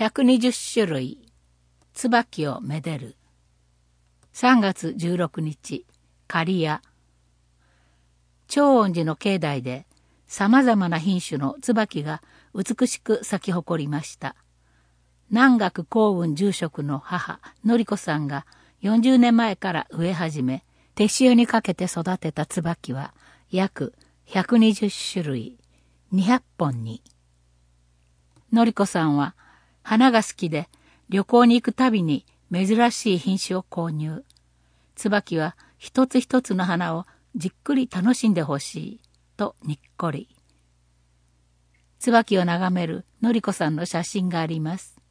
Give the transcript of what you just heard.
120種類椿をめでる。3月16日、刈谷。長恩寺の境内でさまざまな品種の椿が美しく咲き誇りました。南学幸雲住職の母典子さんが40年前から植え始め、手塩にかけて育てた椿は約120種類200本に。典子さんは花が好きで旅行に行くたびに珍しい品種を購入。椿は一つ一つの花をじっくり楽しんでほしいとにっこり。椿を眺める典子さんの写真があります。